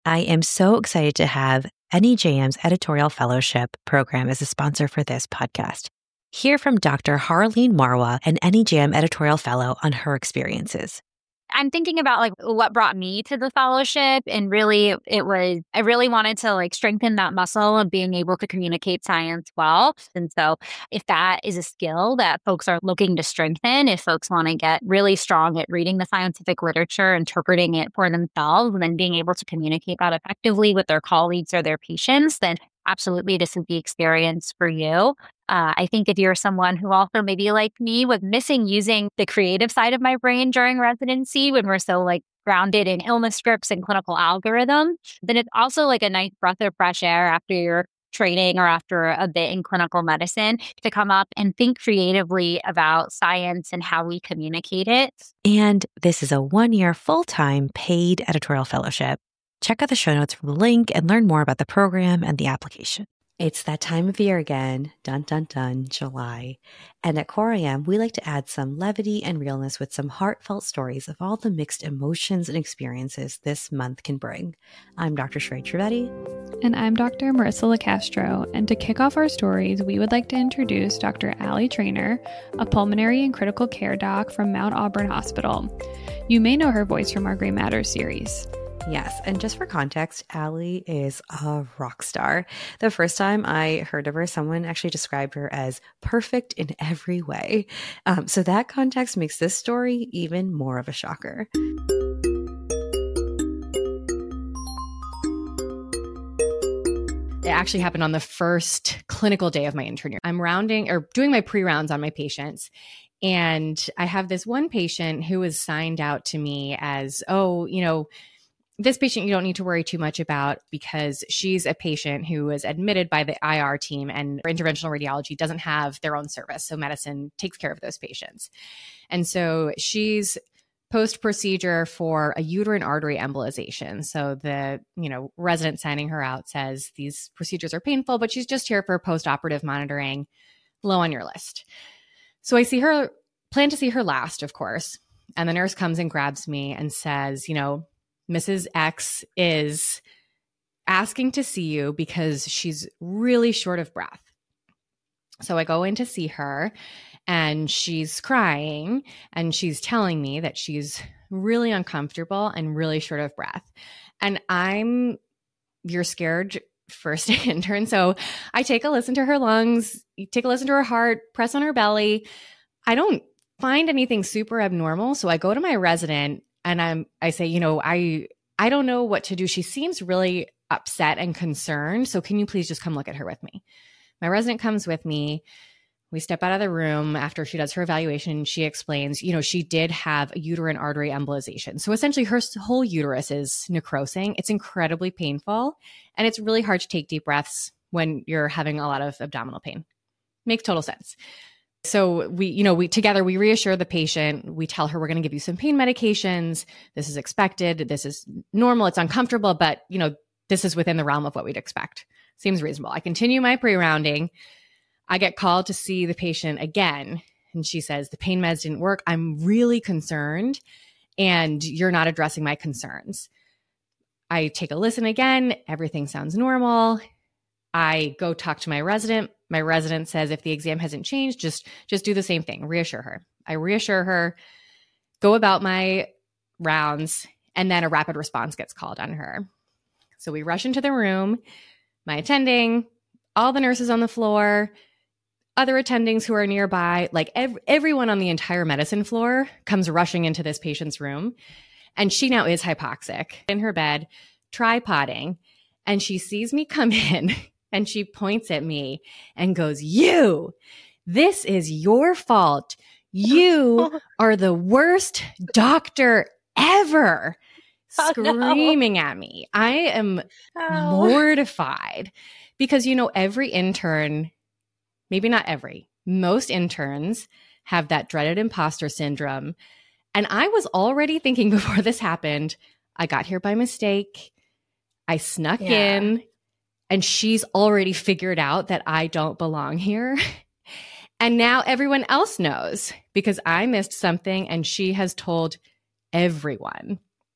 I am so excited to have NEJM's Editorial Fellowship program as a sponsor for this podcast. Hear from Dr. Harleen Marwa, an NEJM Editorial Fellow, on her experiences. I'm thinking about like what brought me to the fellowship, and really I really wanted to like strengthen that muscle of being able to communicate science well. And so if that is a skill that folks are looking to strengthen, if folks want to get really strong at reading the scientific literature, interpreting it for themselves, and then being able to communicate that effectively with their colleagues or their patients, then absolutely this is the experience for you. I think if you're someone who also maybe like me was missing using the creative side of my brain during residency when we're so like grounded in illness scripts and clinical algorithm, then it's also like a nice breath of fresh air after your training or after a bit in clinical medicine to come up and think creatively about science and how we communicate it. And this is a 1-year full-time paid editorial fellowship. Check out the show notes for the link and learn more about the program and the application. It's that time of year again, dun dun dun, July. And at Core AM, we like to add some levity and realness with some heartfelt stories of all the mixed emotions and experiences this month can bring. I'm Dr. Sheree Trivedi. And I'm Dr. Marissa LaCastro. And to kick off our stories, we would like to introduce Dr. Allie Trainer, a pulmonary and critical care doc from Mount Auburn Hospital. You may know her voice from our Gray Matters series. Yes, and just for context, Allie is a rock star. The first time I heard of her, someone actually described her as perfect in every way. So that context makes this story even more of a shocker. It actually happened on the first clinical day of my intern year. I'm doing my pre-rounds on my patients. And I have this one patient who was signed out to me as, this patient you don't need to worry too much about because she's a patient who was admitted by the IR team, and interventional radiology doesn't have their own service. So medicine takes care of those patients. And so she's post-procedure for a uterine artery embolization. So the, resident signing her out says these procedures are painful, but she's just here for post-operative monitoring, low on your list. So I plan to see her last, of course. And the nurse comes and grabs me and says, Mrs. X is asking to see you because she's really short of breath. So I go in to see her and she's crying and she's telling me that she's really uncomfortable and really short of breath. And you're scared first intern. So I take a listen to her lungs, take a listen to her heart, press on her belly. I don't find anything super abnormal. So I go to my resident and I say, I don't know what to do. She seems really upset and concerned. So can you please just come look at her with me? My resident comes with me. We step out of the room after she does her evaluation. She explains, she did have a uterine artery embolization. So essentially her whole uterus is necrosing. It's incredibly painful. And it's really hard to take deep breaths when you're having a lot of abdominal pain. Makes total sense. So we reassure the patient. We tell her we're going to give you some pain medications. This is expected. This is normal. It's uncomfortable, but this is within the realm of what we'd expect. Seems reasonable. I continue my pre-rounding. I get called to see the patient again. And she says, the pain meds didn't work. I'm really concerned and you're not addressing my concerns. I take a listen again. Everything sounds normal. I go talk to my resident. My resident says, if the exam hasn't changed, just do the same thing. Reassure her. I reassure her, go about my rounds, and then a rapid response gets called on her. So we rush into the room, my attending, all the nurses on the floor, other attendings who are nearby, like everyone on the entire medicine floor comes rushing into this patient's room. And she now is hypoxic in her bed, tripoding, and she sees me come in. And she points at me and goes, this is your fault. You are the worst doctor ever. Screaming at me. I am mortified because, every intern, maybe not every, most interns have that dreaded imposter syndrome. And I was already thinking before this happened, I got here by mistake. I snuck in. And she's already figured out that I don't belong here. And now everyone else knows because I missed something and she has told everyone.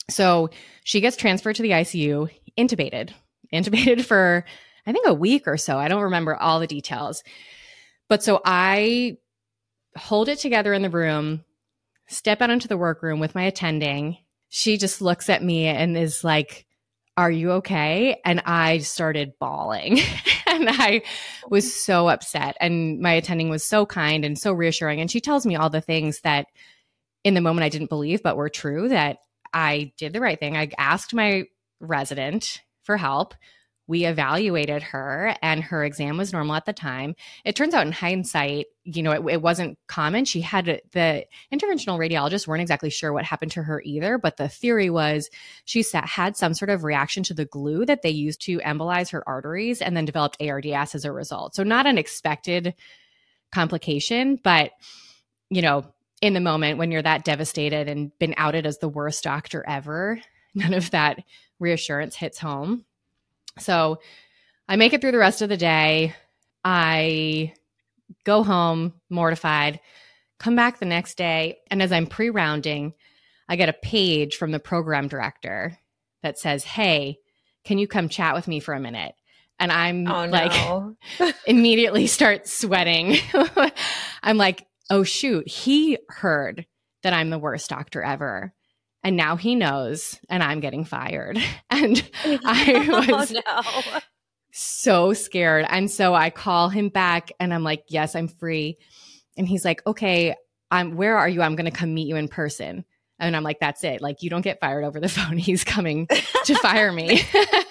So she gets transferred to the ICU, intubated for, I think, a week or so. I don't remember all the details. But so I hold it together in the room, step out into the workroom with my attending. She just looks at me and is like, "Are you okay?" And I started bawling. And I was so upset. And my attending was so kind and so reassuring. And she tells me all the things that in the moment I didn't believe, but were true, that I did the right thing. I asked my resident for help. We evaluated her and her exam was normal at the time. It turns out in hindsight, it wasn't common. The interventional radiologists weren't exactly sure what happened to her either, but the theory was she had some sort of reaction to the glue that they used to embolize her arteries and then developed ARDS as a result. So not an expected complication, but, in the moment when you're that devastated and been outed as the worst doctor ever, none of that reassurance hits home. So I make it through the rest of the day. I go home mortified, come back the next day. And as I'm pre-rounding, I get a page from the program director that says, "Hey, can you come chat with me for a minute?" And I'm immediately start sweating. I'm like, oh shoot, he heard that I'm the worst doctor ever. And now he knows, and I'm getting fired. And I was so scared. And so I call him back and I'm like, "Yes, I'm free." And he's like, "Okay, where are you? I'm going to come meet you in person." And I'm like, "That's it. Like, you don't get fired over the phone. He's coming to fire me."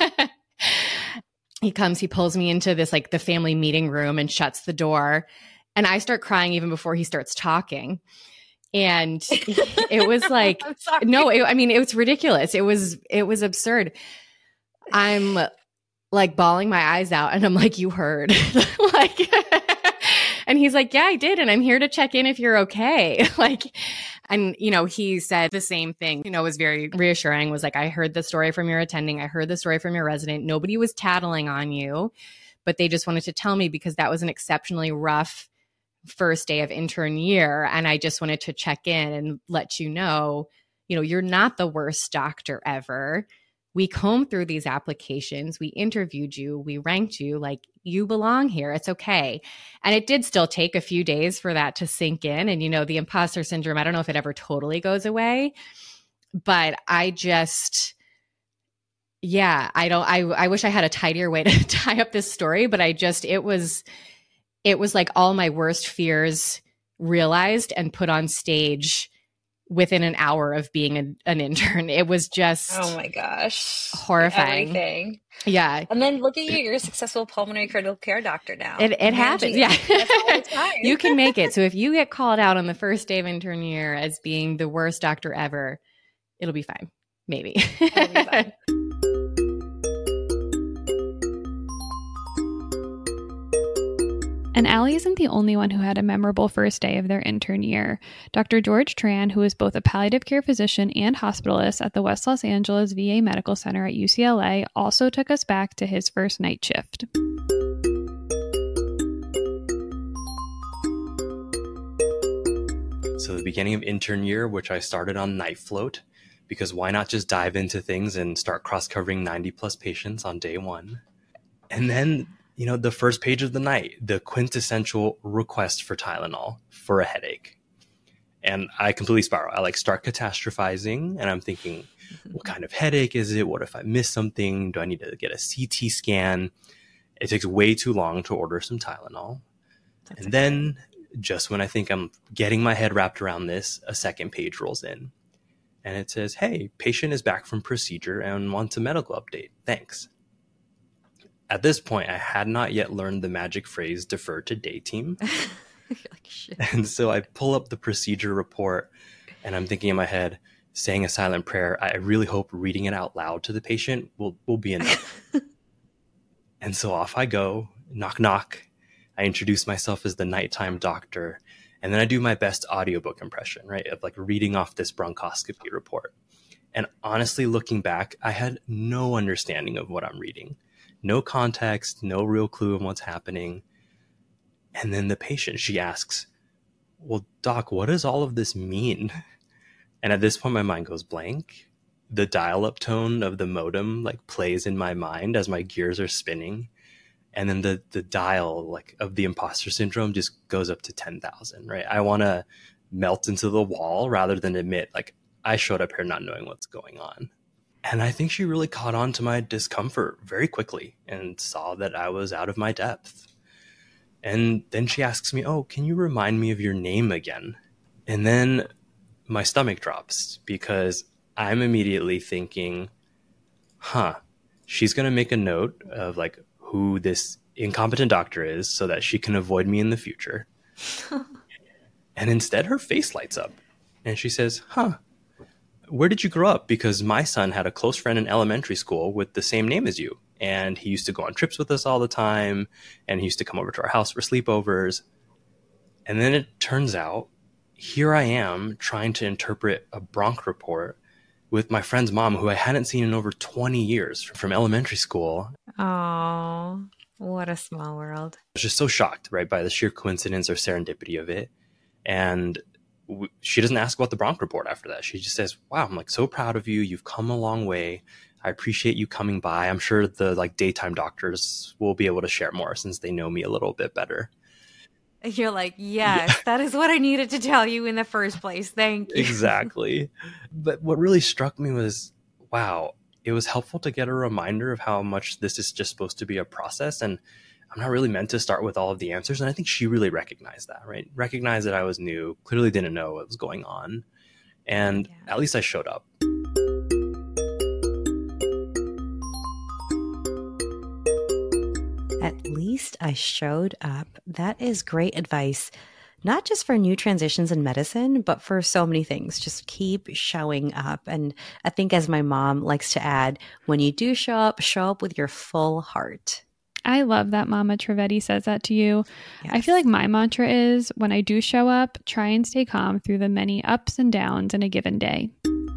He comes, he pulls me into this, like, the family meeting room and shuts the door. And I start crying even before he starts talking. And it was like, it was ridiculous. It was absurd. I'm like bawling my eyes out and I'm like, "You heard." And he's like, "Yeah, I did. And I'm here to check in if you're okay." And he said the same thing, was very reassuring, was like, "I heard the story from your attending. I heard the story from your resident. Nobody was tattling on you, but they just wanted to tell me because that was an exceptionally rough first day of intern year. And I just wanted to check in and let you know, you're not the worst doctor ever. We combed through these applications. We interviewed you. We ranked you. Like, you belong here. It's okay." And it did still take a few days for that to sink in. And, the imposter syndrome, I don't know if it ever totally goes away, but I just, I wish I had a tidier way to tie up this story, but it was like all my worst fears realized and put on stage within an hour of being an intern. It was just, oh my gosh, horrifying. Everything. Yeah. And then look at you, you're a successful pulmonary critical care doctor now. It happens. Yeah. You can make it. So if you get called out on the first day of intern year as being the worst doctor ever, it'll be fine. Maybe. It'll be fine. And Allie isn't the only one who had a memorable first day of their intern year. Dr. George Tran, who is both a palliative care physician and hospitalist at the West Los Angeles VA Medical Center at UCLA, also took us back to his first night shift. So the beginning of intern year, which I started on night float, because why not just dive into things and start cross-covering 90 plus patients on day one? And then the first page of the night, the quintessential request for Tylenol for a headache. And I completely spiral. I start catastrophizing and I'm thinking, what kind of headache is it? What if I miss something? Do I need to get a CT scan? It takes way too long to order some Tylenol. Then just when I think I'm getting my head wrapped around this, a second page rolls in and it says, "Hey, patient is back from procedure and wants a medical update. Thanks." At this point, I had not yet learned the magic phrase "defer to day team." You're like, shit. And so I pull up the procedure report and I'm thinking in my head, saying a silent prayer, I really hope reading it out loud to the patient will be enough. And so off I go, knock, knock. I introduce myself as the nighttime doctor. And then I do my best audiobook impression, right, of reading off this bronchoscopy report. And honestly, looking back, I had no understanding of what I'm reading. No context, no real clue of what's happening. And then the patient, she asks, "Well, doc, what does all of this mean?" And at this point, my mind goes blank. the dial-up tone of the modem like plays in my mind as my gears are spinning. And then the dial like of the imposter syndrome just goes up to 10,000, right? I want to melt into the wall rather than admit like I showed up here not knowing what's going on. And I think she really caught on to my discomfort very quickly and saw that I was out of my depth. And then she asks me, "Oh, can you remind me of your name again?" And then my stomach drops because I'm immediately thinking, she's going to make a note of like who this incompetent doctor is so that she can avoid me in the future. And instead her face lights up and she says, "Where did you grow up? Because my son had a close friend in elementary school with the same name as you. And he used to go on trips with us all the time. And he used to come over to our house for sleepovers." And then it turns out, here I am trying to interpret a bronch report with my friend's mom, who I hadn't seen in over 20 years from elementary school. Oh, what a small world. I was just so shocked, right, by the sheer coincidence or serendipity of it. And she doesn't ask about the bronch report after that. She just says, "Wow, I'm like so proud of you. You've come a long way. I appreciate you coming by. I'm sure the like daytime doctors will be able to share more since they know me a little bit better." You're like, yes, that is what I needed to tell you in the first place. Thank you. Exactly. But what really struck me was, wow, it was helpful to get a reminder of how much this is just supposed to be a process. And I'm not really meant to start with all of the answers. And I think she really recognized that, right? Recognized that I was new, clearly didn't know what was going on. And at least I showed up. At least I showed up. That is great advice, not just for new transitions in medicine, but for so many things. Just keep showing up. And I think, as my mom likes to add, when you do show up with your full heart. I love that Mama Trivedi says that to you. Yes. I feel like my mantra is, when I do show up, try and stay calm through the many ups and downs in a given day.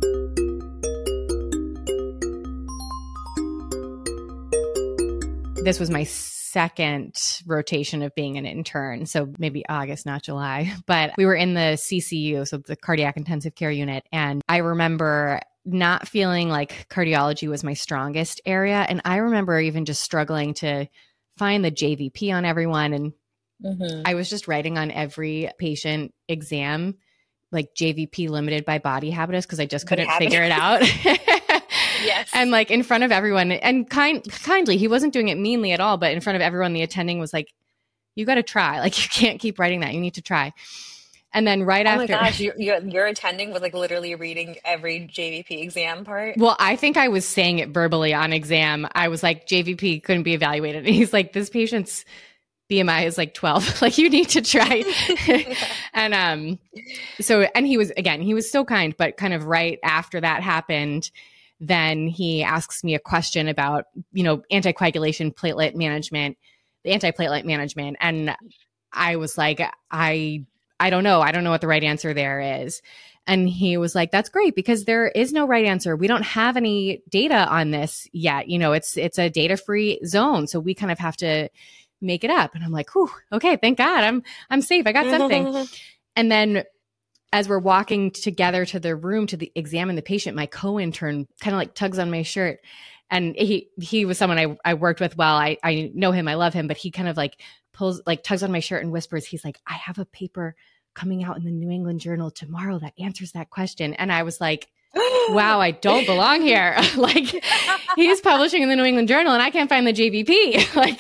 This was my second rotation of being an intern. So maybe August, not July, but we were in the CCU, so the cardiac intensive care unit. And I remember not feeling like cardiology was my strongest area. And I remember even just struggling to find the JVP on everyone. And I was just writing on every patient exam, like JVP limited by body habitus, because I just couldn't figure it out. Yes. And like in front of everyone, and kindly, he wasn't doing it meanly at all, but in front of everyone, the attending was like, "You got to try. Like, you can't keep writing that. You need to try." And then after, oh my gosh, your attending was like literally reading every JVP exam part. Well, I think I was saying it verbally on exam. I was like, "JVP couldn't be evaluated." And he's like, "This patient's BMI is like 12. Like, you need to try." And he was so kind, but kind of right after that happened, then he asks me a question about, anticoagulation, platelet management, the antiplatelet management. And I was like, I don't know. I don't know what the right answer there is. And he was like, "That's great, because there is no right answer. We don't have any data on this yet. It's a data-free zone. So we kind of have to make it up." And I'm like, "Whew, okay, thank God. I'm safe. I got something." And then as we're walking together to the room to examine the patient, my co-intern kind of like tugs on my shirt. And he was someone I worked with well. I know him. I love him. But he kind of like tugs on my shirt and whispers, he's like, "I have a paper coming out in the New England Journal tomorrow that answers that question." And I was like, wow, I don't belong here. Like, he's publishing in the New England Journal and I can't find the JVP. Like,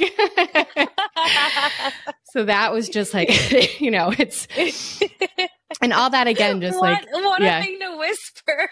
so that was just like, it's, and all that again, just what a thing to whisper.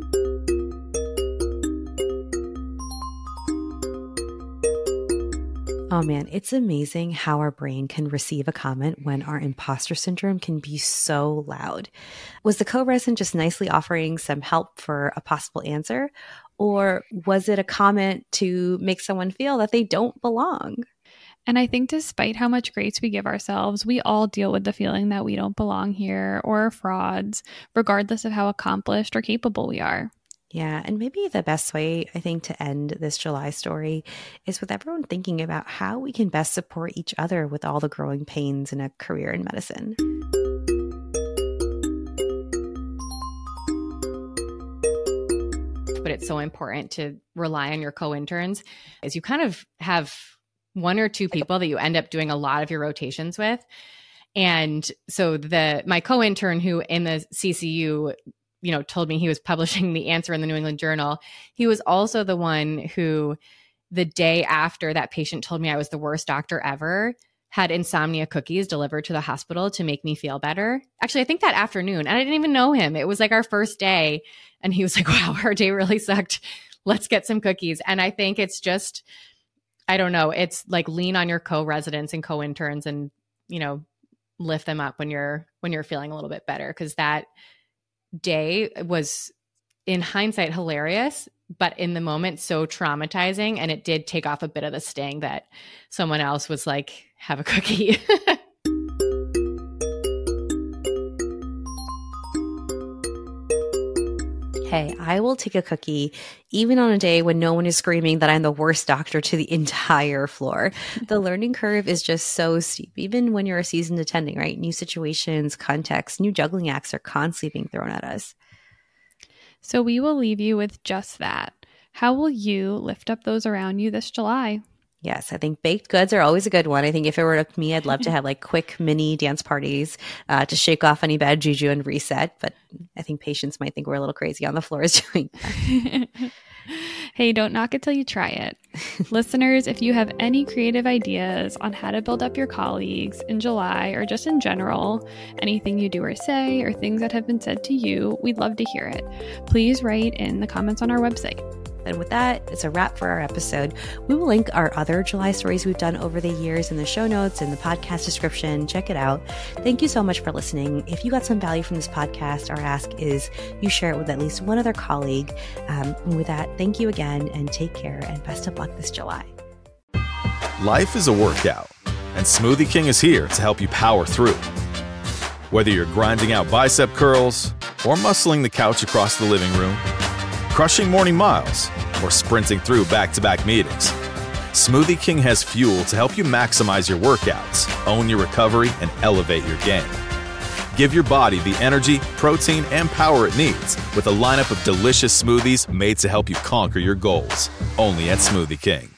Oh man, it's amazing how our brain can receive a comment when our imposter syndrome can be so loud. Was the co-resident just nicely offering some help for a possible answer? Or was it a comment to make someone feel that they don't belong? And I think despite how much grace we give ourselves, we all deal with the feeling that we don't belong here or are frauds, regardless of how accomplished or capable we are. Yeah, and maybe the best way, I think, to end this July story is with everyone thinking about how we can best support each other with all the growing pains in a career in medicine. But it's so important to rely on your co-interns is you kind of have one or two people that you end up doing a lot of your rotations with. And so my co-intern who in the CCU, told me he was publishing the answer in the New England Journal, he was also the one who the day after that patient told me I was the worst doctor ever, had insomnia cookies delivered to the hospital to make me feel better. Actually, I think that afternoon, and I didn't even know him. It was like our first day. And he was like, wow, our day really sucked. Let's get some cookies. And I think it's just, I don't know. It's like lean on your co-residents and co-interns and, lift them up when you're feeling a little bit better. Cause that day was in hindsight hilarious, but in the moment so traumatizing. And it did take off a bit of the sting that someone else was like, have a cookie. Hey, I will take a cookie even on a day when no one is screaming that I'm the worst doctor to the entire floor. The learning curve is just so steep, even when you're a seasoned attending, right? New situations, contexts, new juggling acts are constantly being thrown at us. So we will leave you with just that. How will you lift up those around you this July? Yes, I think baked goods are always a good one. I think if it were up to me, I'd love to have like quick mini dance parties to shake off any bad juju and reset. But I think patients might think we're a little crazy on the floors doing that. Hey, don't knock it till you try it. Listeners, if you have any creative ideas on how to build up your colleagues in July or just in general, anything you do or say or things that have been said to you, we'd love to hear it. Please write in the comments on our website. And with that, it's a wrap for our episode. We will link our other July stories we've done over the years in the show notes and the podcast description. Check it out. Thank you so much for listening. If you got some value from this podcast, our ask is you share it with at least one other colleague. And with that, thank you again and take care and best of luck this July. Life is a workout, and Smoothie King is here to help you power through. Whether you're grinding out bicep curls or muscling the couch across the living room, crushing morning miles, or sprinting through back-to-back meetings, Smoothie King has fuel to help you maximize your workouts, own your recovery, and elevate your game. Give your body the energy, protein, and power it needs with a lineup of delicious smoothies made to help you conquer your goals. Only at Smoothie King.